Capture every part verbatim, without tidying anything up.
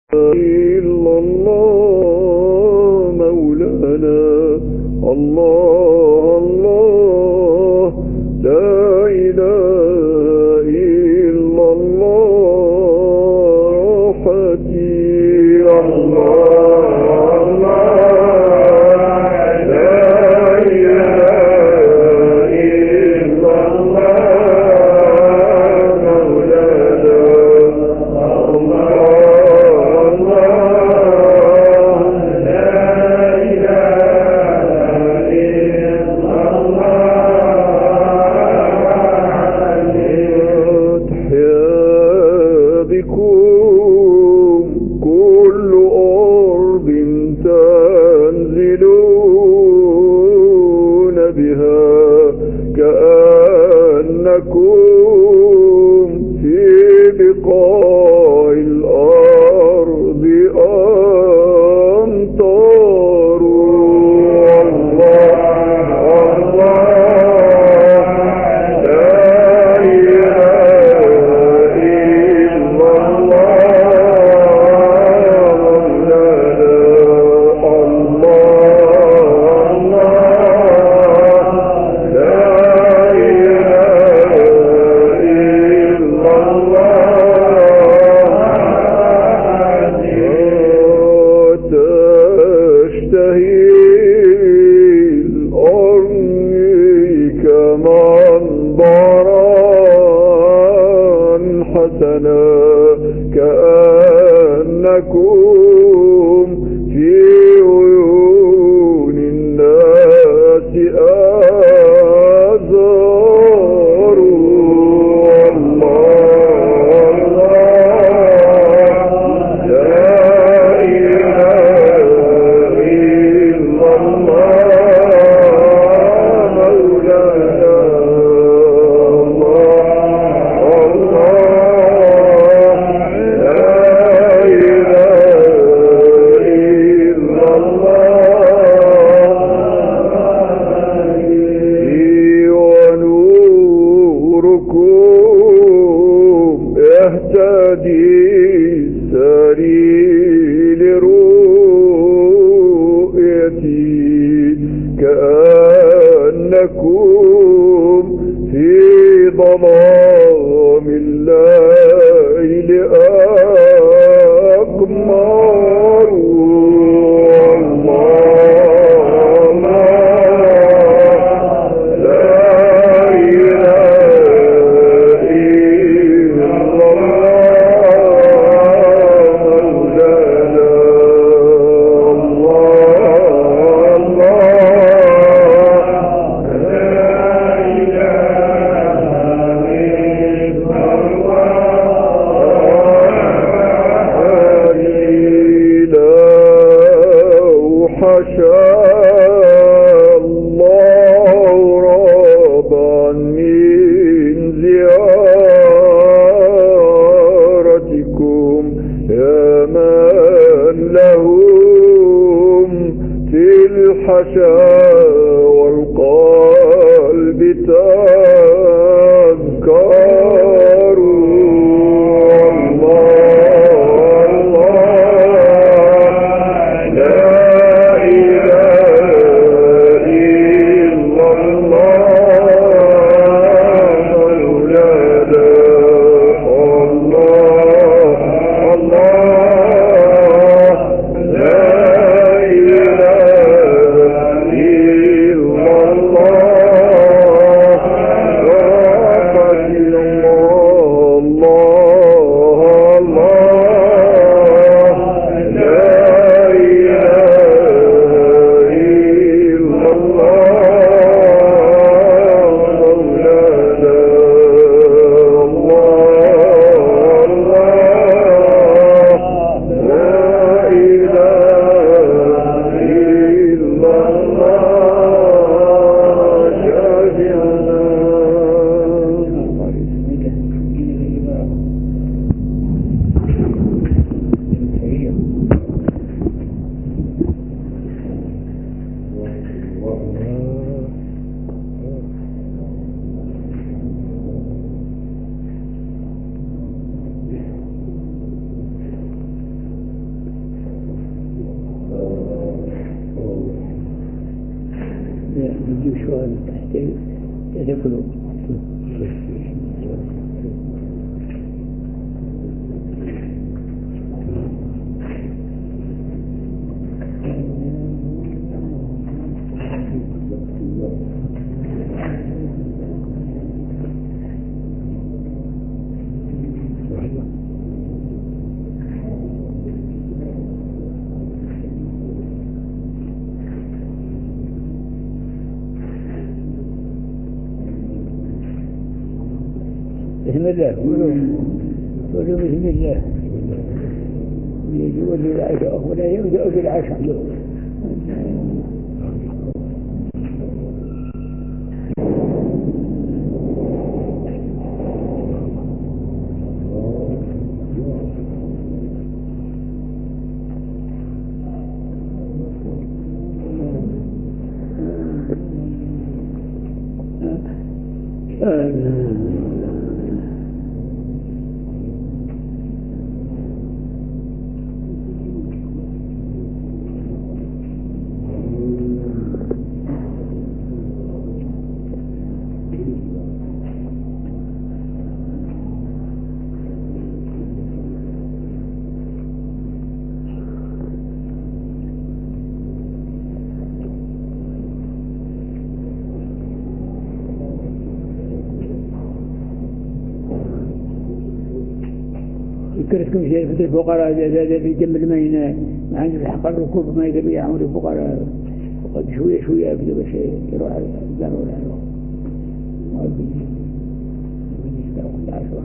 إلا الله مولانا الله الله لا إله إلا الله حكي الله لا إله إلا الله مولانا كأنكم في بقاع الأرض أمطار الله الله لا إله إلا الله حسنا كأنكم في عيون الناس آذار الله لا إله إلا الله مولانا يهتدي سري لرؤيتي كأنكم في ظلام الليل أقمار شاء الله ربا من زيارتكم يا من لهم في الحشا والقلب تذكار Yeah. يجيب شوال تحت يأكلوا. بسم الله قولوا بسم الله يجوا للعشاء ولا يبدأوا بالعشاء. ذكرتكم شيء في الفقراء في جنب الميناء ما عنده الحق الركوب ما يقدر يعمل الفقراء وقد شوية شوية يبدأ بشيء يروح على الزان ولا يروح ما يبدأ يستوى العشرة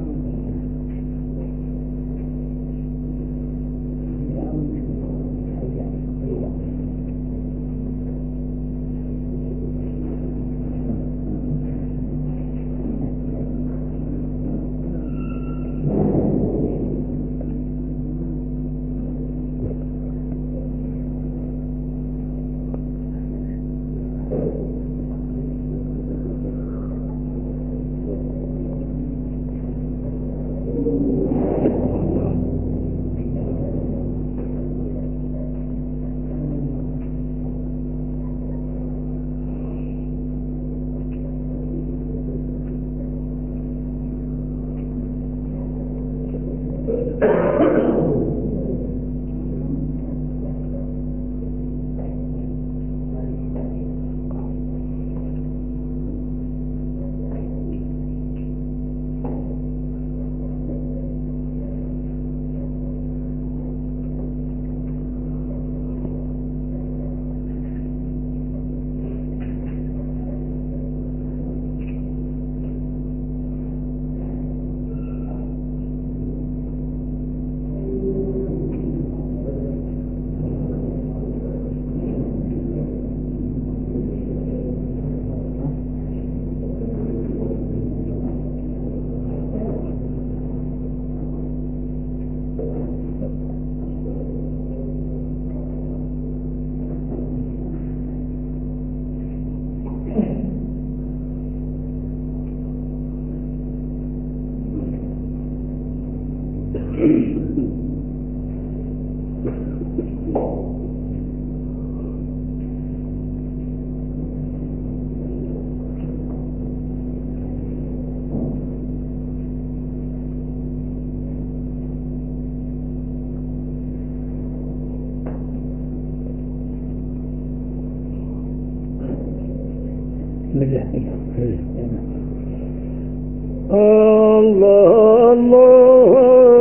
الله الله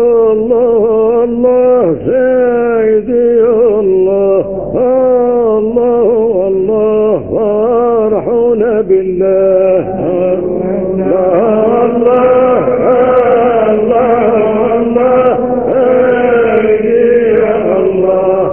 الله الله سيدي الله الله الله فرحنا بالله الله الله الله الله سيدي الله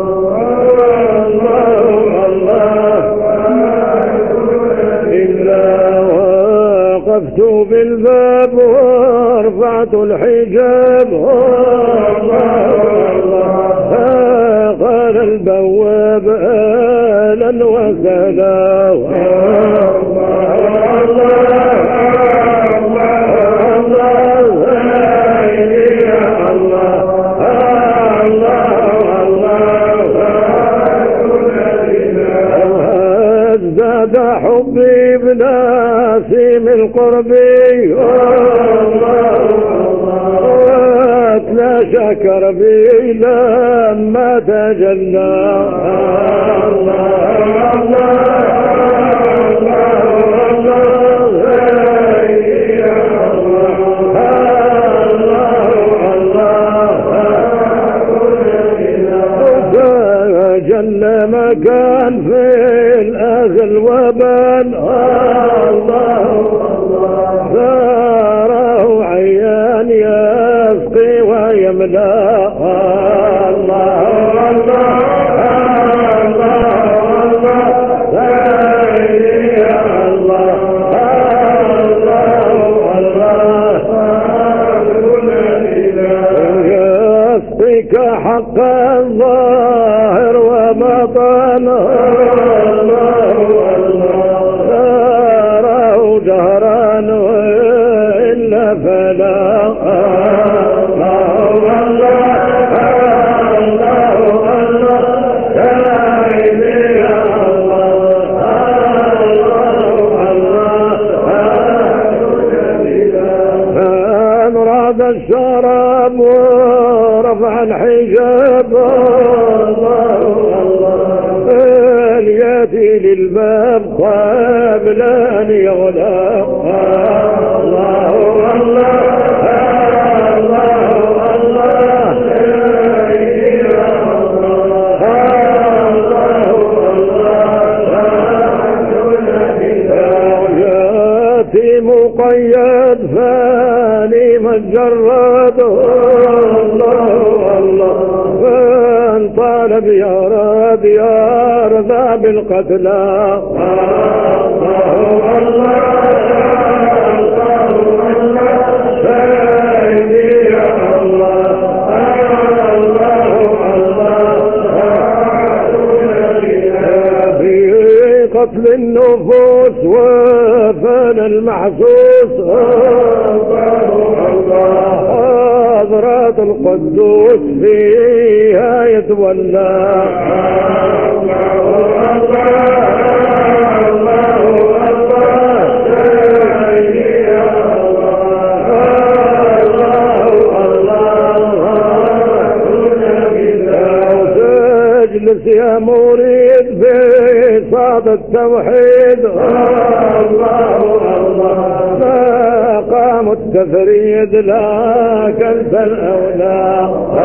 الله الله إلا وقفت بالباب ورفعت الحجاب الله الله قال البواب آلا وكذا زاد حبي بناسم القرب لا شكر بي لما تجلى جل مكان في الأزل وبن الله ثاره عيان يسقي ويملا الله الله حق الظاهر وبطن ساره جهرا إلا فلا الشراب ورفع الحجاب الياتي للباب قبل أن يغلق الله الله مقيد فاني مجرد الله الله فان طالب يا رب يا رضا بالقتلى الله الله قتل النفوس وفن المحسوس حضرات القدوس فيها يتولى تجلس يا مريد بصاد التوحيد الله الله ما قام التفريد لا كنت الأولى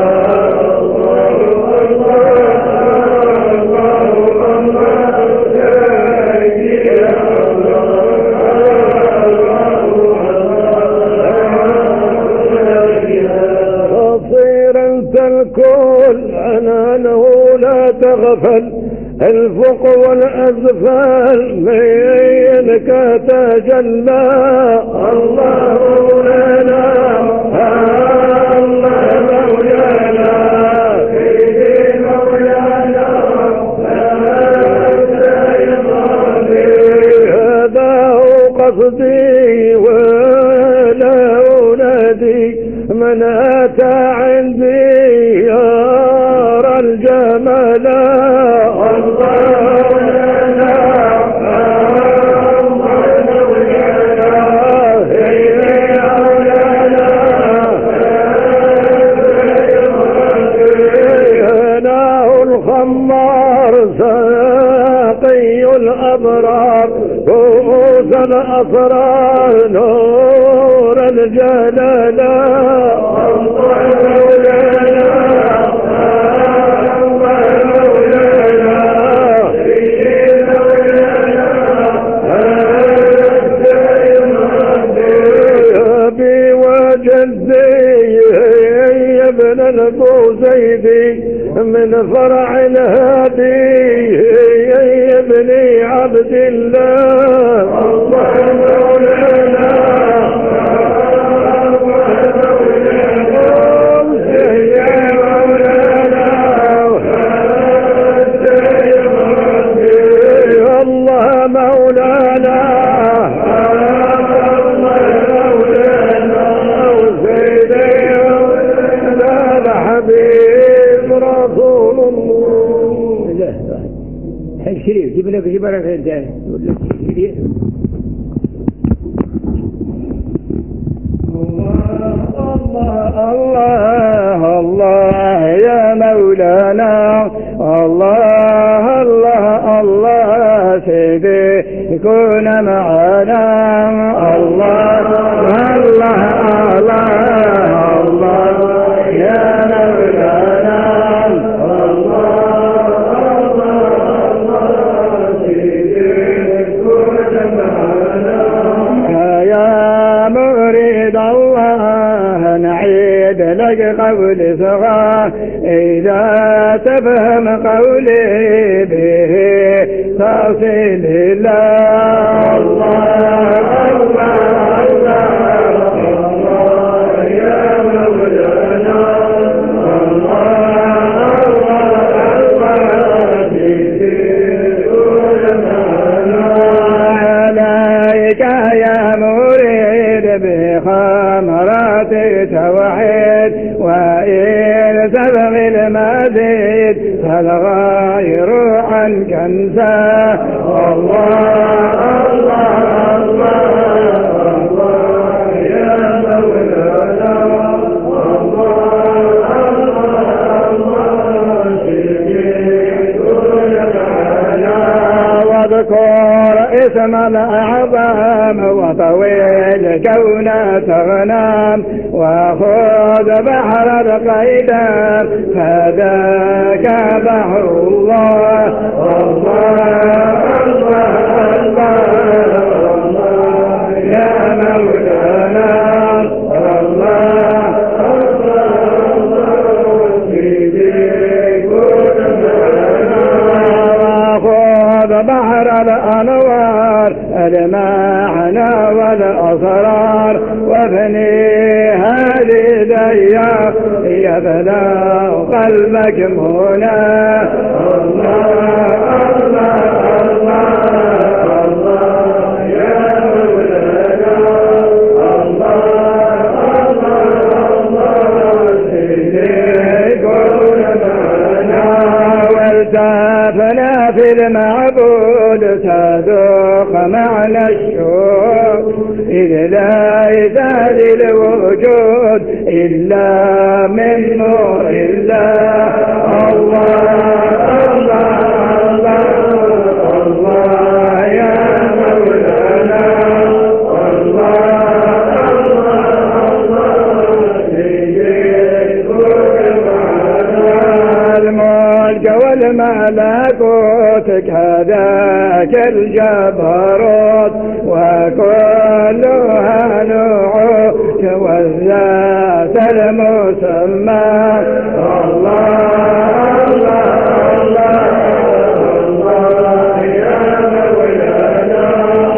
تصير انت الكل انا له لا تغفل الفوق والأسفل منك تجلى الله لنا الله مولانا سيدي مولانا هذا هو قصدي ولا أنادي من أتى عندي يرى الجمال ساقي الأبرار كؤوس الأسرار نور الجلال أبي وجدي يا ابن البوزيدي من فرع الهادي يا ابني عبد الله الله مولانا يا مولانا الله مولانا الشريف جيب لك جيب لك انت ولا الشريف. الله الله الله يا مولانا الله الله الله سيدي يكون معنا الله الله الله الله يا مولانا الله الله الله سيدي يكون معنا يا مريد الله نعيد لك قول صغار إذا تفهم قولي به تصل الله الله الله الله يا مولانا الله الله عليك يا مريد بخمرات توحيد وإن تبغي المزيد فالغير عنك انسى الله الله الله الله يا مولانا الله الله الله سيدي واذكر اسم الأعظم وطويل كون تغنام وخذ بحر القيدر فذاك بحر الله الله الله الله الله يا مولانا الله الله الله سيدي كن معنا وخذ بحر الأنوار المعنى والأسرار وابني هذه ديار يبلغ قلبك منى الله الله الله الله يا مولانا الله الله الله سيدي كن معنا والتفنا في المعبود تذوق معنى الشوق إذ لا يزال الوجود إلا من نور الله الله الله الله الله يا مولانا الله الله الله سيدي كن معنا الملك والملكوت كذاك الجبروت وكلها نعوت والذات المسمى الله الله الله الله يا مولانا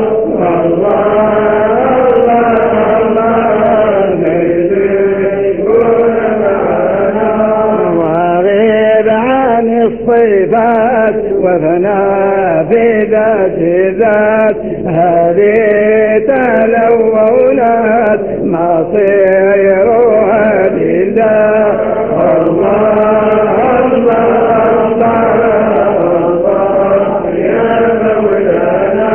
الله الله سيدي كن معنا وغيب عن الصفات وفنا في ذات ذات هذه تلونات مصيرها لله الله الله الله الله يا مولانا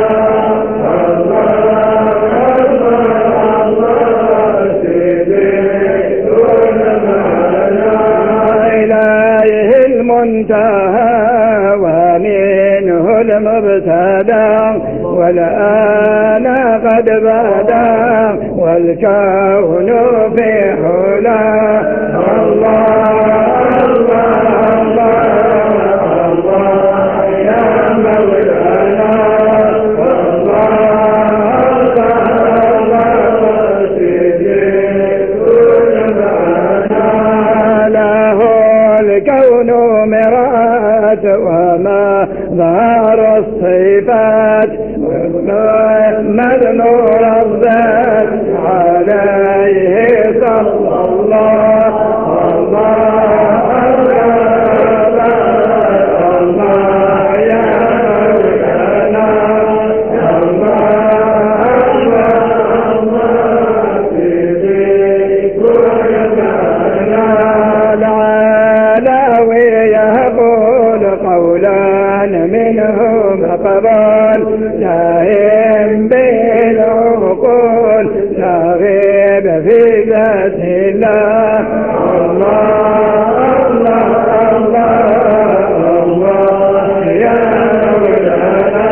الله الله الله سيدي كن معنا إليه المنتهى ومنه المبتدى والآن قد بدا والكون في حلا الله الله الله الله يا مولانا الله الله سيدي كن معنا له الكون مرآة وما ظهر الصفات محمد نور الذات عليه صلى الله الله الله الله يا مولانا الله الله سيدي كن معنا العلاوي يقول قولا كان منهم قبل نائم بالعقول نغيب في ذات الله الله الله الله الله يا مولانا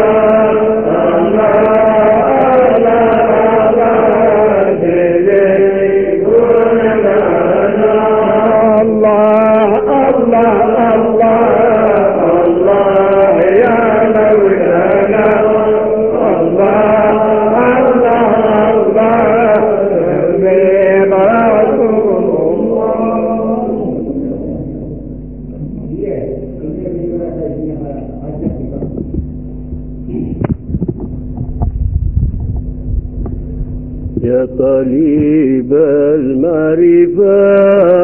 يا طالب المعرفة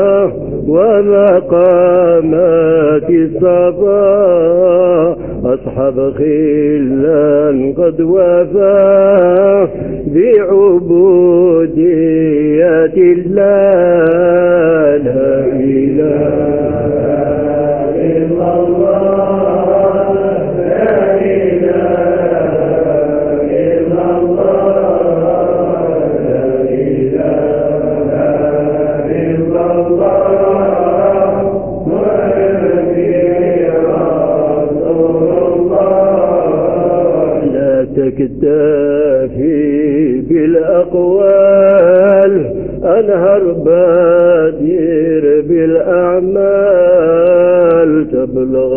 ومقامات الصفا أصحاب خلا قد وفى بعبودية الله لا إله إلا الله لا إله إلا الله تكتفي بالأقوال أنهر بادر بالأعمال تبلغ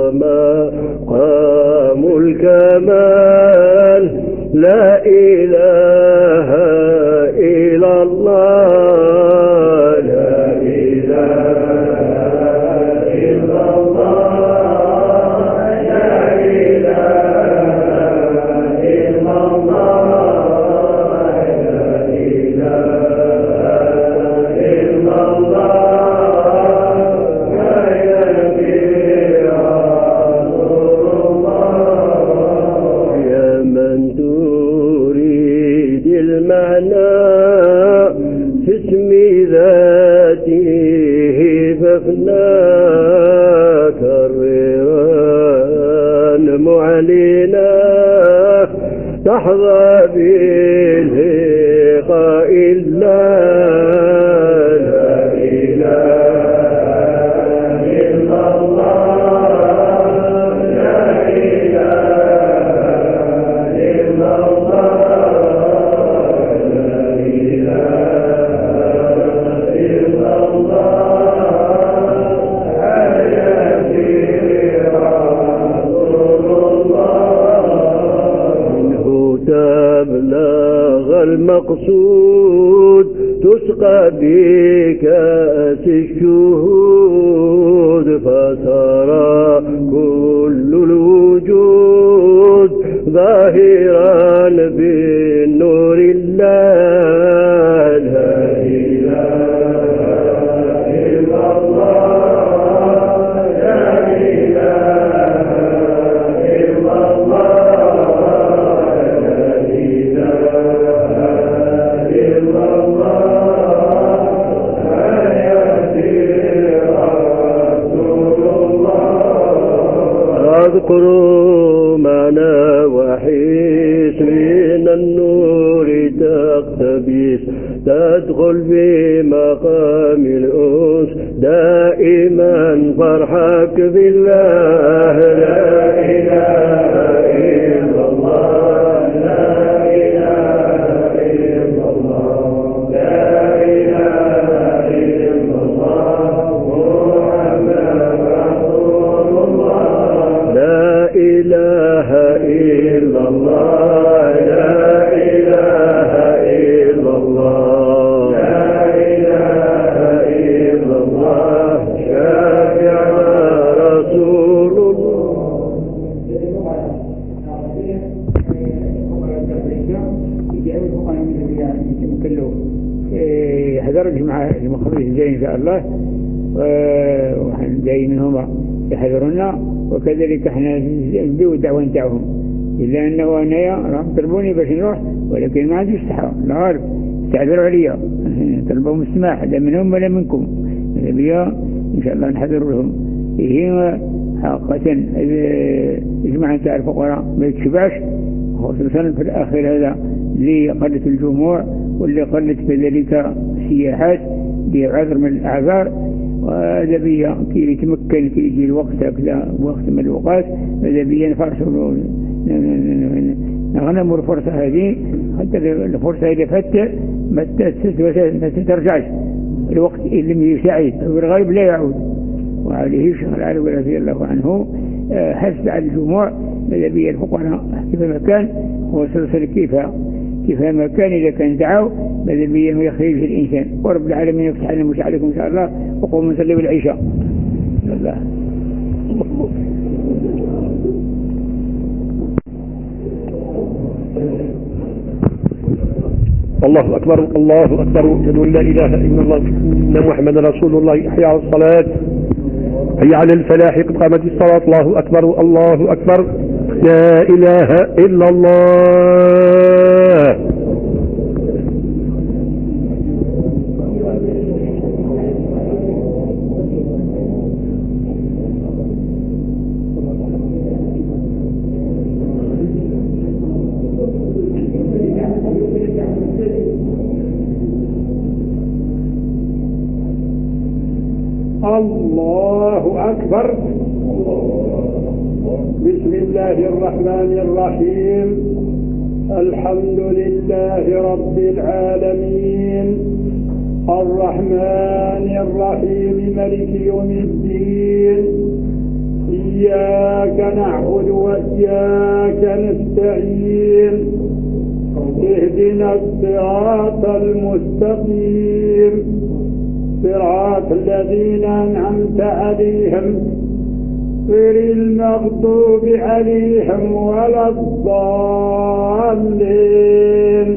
مقام الكمال لا إله إلا الله لا إله إلا الله لا إله إلا الله لا إله إلا الله لا يكفي رسول الله يا من تريد المعنى في اسم ذاته فافناك الريران معلنا تحظى بلقاء الله لا إله إلا الله لا إله إلا الله لا إله إلا الله حياتي رسول الله منه تبلغ المقصود تسقى بكأس الشهود فترى كل الوجود ظاهرا بالنور الله لا إله إلا الله لا إله إلا الله لا إله إلا الله حياتي رسول الله أذكر معنى وحيس من النور تقتبس تدخل في مقام الأنس دائما فرحك بالله لا إله إلا الله لا إله إلا الله لا إله إلا الله محمد رسول الله لا إله إلا الله لا إله إلا الله لا إله إلا الله شافع رسول الله يحضر مع المخرج الجاي إن شاء الله وحن جاي منهم يحضرنا وكذلك احنا نبيو الدعوة نتاعهم إلا أنه أنا راهم طلبوني باش نروح ولكن ما عندي استحى لا عارف استعذروا عليا طلبوا السماح لا منهم ولا منكم نبيا إن شاء الله نحضر لهم هي حقيقة إجماعا تاع الفقراء ما يتشبعش، خصوصا في الآخر هذا اللي قلت الجموع واللي قلت كذلك السياحات بعذر من الأعذار. وهذا بيا كي يتمكن كي يجي الوقت هكذا وقت من الوقت هذا بيا نفرسوا نغنموا الفرصة هذه حتى الفرصة إذا فاتت ما تترجعش الوقت اللي يساعد والغالب لا يعود. وعليه الشيخ العلوي رضي الله عنه حث على الجموع ماذا بيا الفقراء كيفما كان، وصلصل كيف كيف ما كان إذا كان دعوا ماذا بيا ما يخرج الإنسان. ورب العالمين يفتح لنا مش عليكم إن شاء الله، وقوم نصلي بالعشاء. الله الله أكبر الله أكبر، أشهد أن لا إله إلا الله أن محمد رسول الله. حي على الصلاة حي على الفلاح، قد قامت الصلاة. الله أكبر الله أكبر، لا إله إلا الله. الله أكبر. بسم الله الرحمن الرحيم. الحمد لله رب العالمين الرحمن الرحيم ملك يوم الدين. إياك نعبد وإياك نستعين. اهدنا الصراط المستقيم صراط الذين أنعمت عليهم غير المغضوب عليهم ولا الضالين.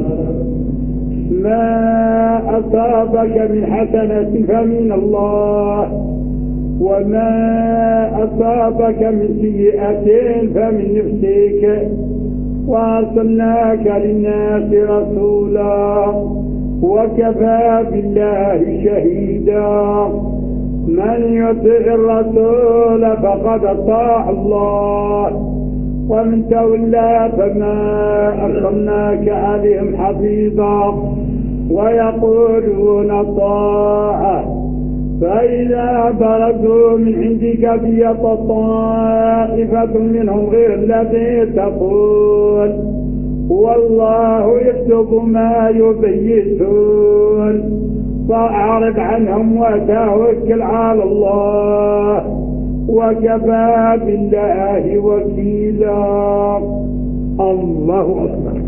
ما أصابك من حسنة فمن الله، وما أصابك من سيئة فمن نفسك، وأرسلناك للناس رسولا وكفى بالله شهيدا. من يطع الرسول فقد اطاع الله، ومن تولى فما أرسلناك عليهم حفيظا. ويقولون طاعة فإذا برزوا من عندك بيت طائفة منهم غير الذي تقول والله يكتب ما يبيتون. فأعرض عنهم وتوكل على الله وكفى بالله وكيلا. الله أكبر.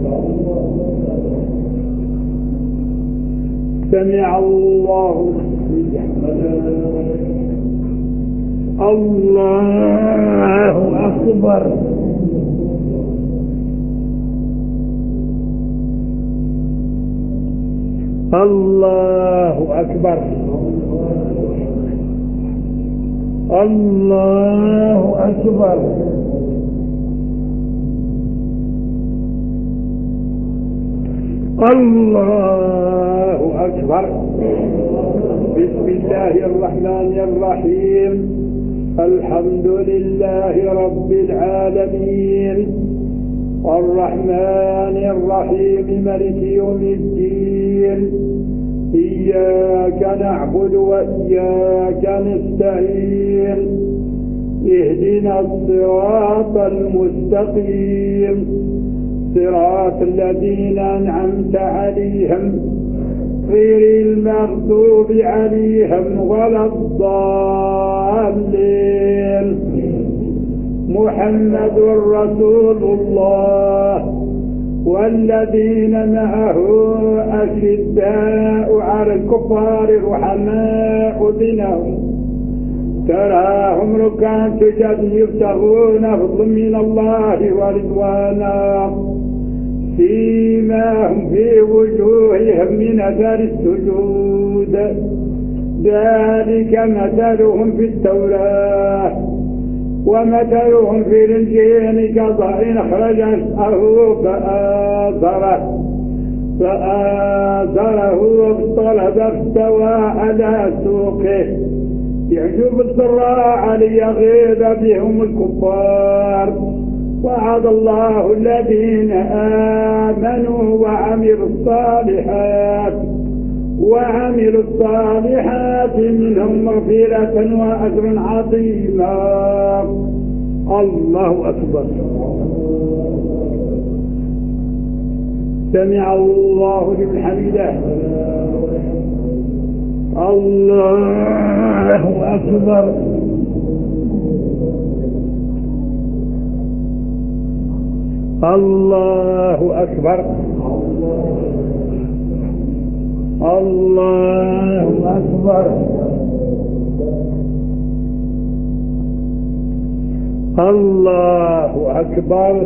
سمع الله الله أكبر. الله أكبر. الله أكبر. الله أكبر. بسم الله الرحمن الرحيم. الحمد لله رب العالمين الرحمن الرحيم ملك يوم الدين. إياك نعبد وإياك نستعين. اهدنا الصراط المستقيم صراط الذين أنعمت عليهم غير المغضوب عليهم ولا الضالين. محمد رسول الله والذين معه أشداء على الكفار رحماء بينهم تراهم ركعا سجدا يبتغون فضلا من الله ورضوانا سيماهم في وجوههم من أثر السجود ذلك مثلهم في التوراة ومثلهم في الإنجيل كزرع أخرج شطأه فآزره فآزره واختلط فاستوى على سوقه يعجب الضراع ليغيظ بهم الكفار. وعد الله الذين آمنوا وعملوا الصالحات وعملوا الصالحات منهم مغفرة وأجر عظيما. الله أكبر. سمع الله لمن حمده. الله أكبر. الله أكبر. الله أكبر. الله أكبر.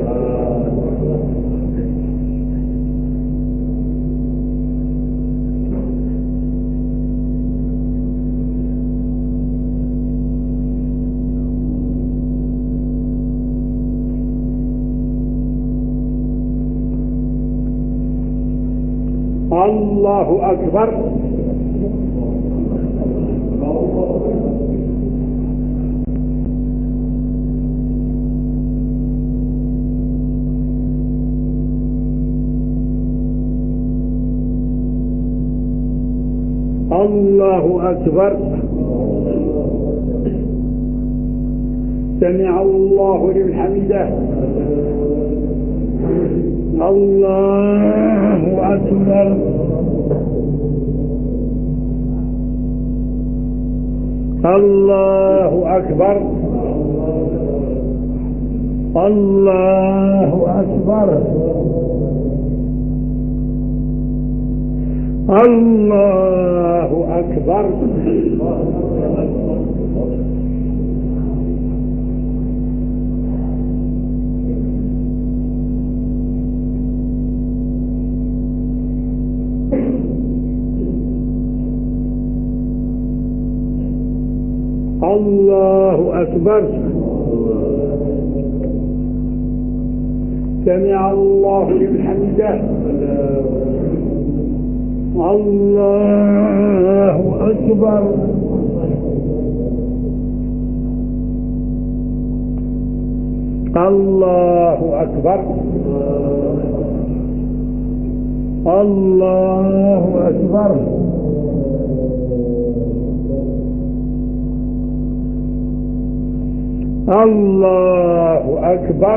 الله أكبر. الله أكبر. سمع الله لمن حمده. الله أكبر. الله أكبر. الله أكبر. الله أكبر. الله أكبر. سمع الله لمن حمده. الله أكبر. الله أكبر. الله أكبر. الله أكبر.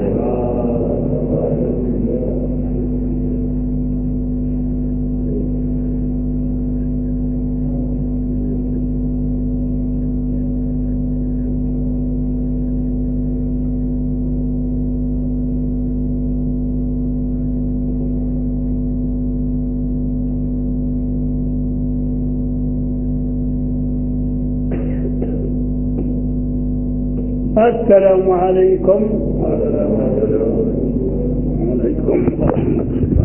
السلام عليكم. وعليكم ورحمة الله.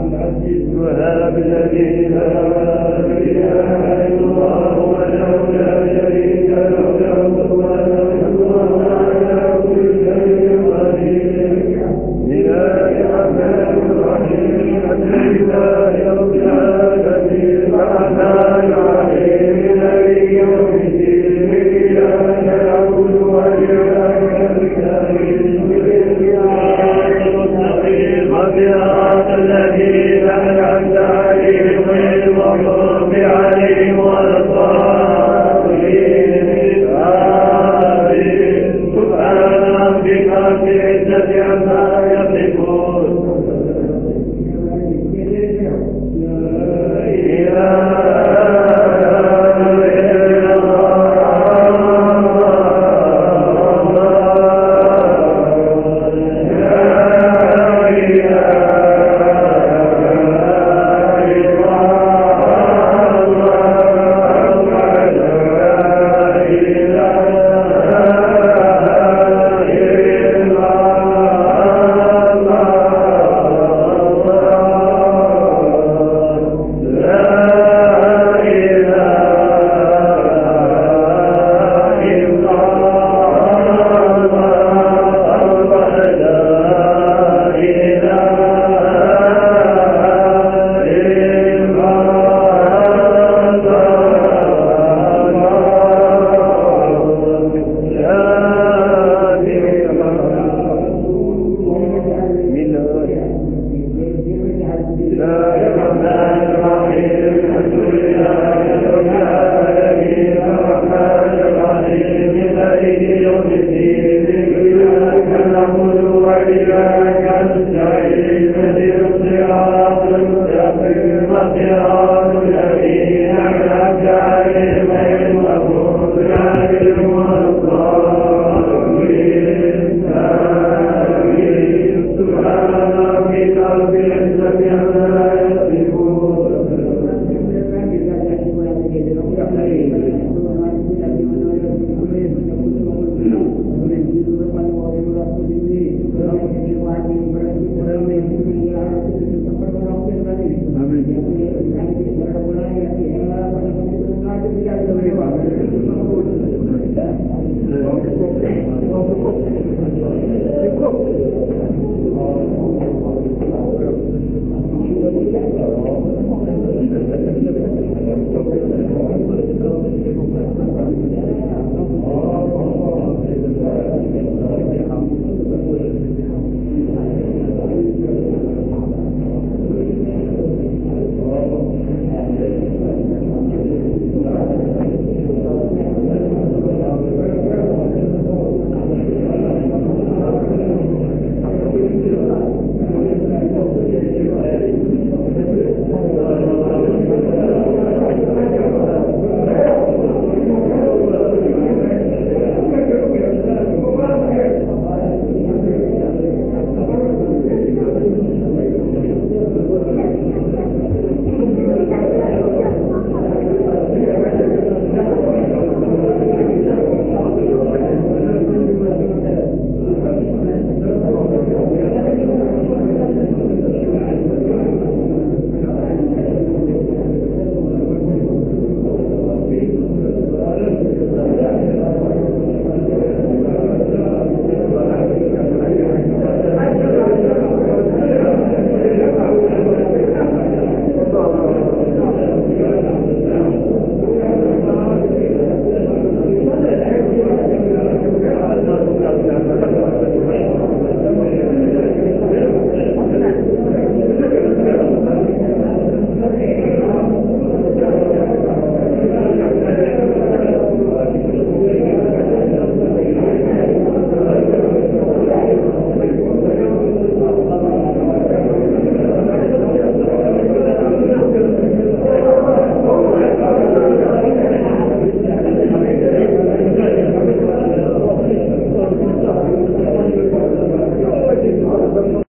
وهب لنا لا إله إلا الله وحده لا شريك له له الملك وهو على كل شيء قدير. بسم الله الرحمن الرحيم الحمد لله رب العالمين الرحمن الرحيم مالك يوم الدين إياك نعبد وإياك نستعين صراط الذين أنعمت عليهم غير المغضوب عليهم ولا الضالين. آمين. سبحان ربك رب العزة عما يصفون. لا إله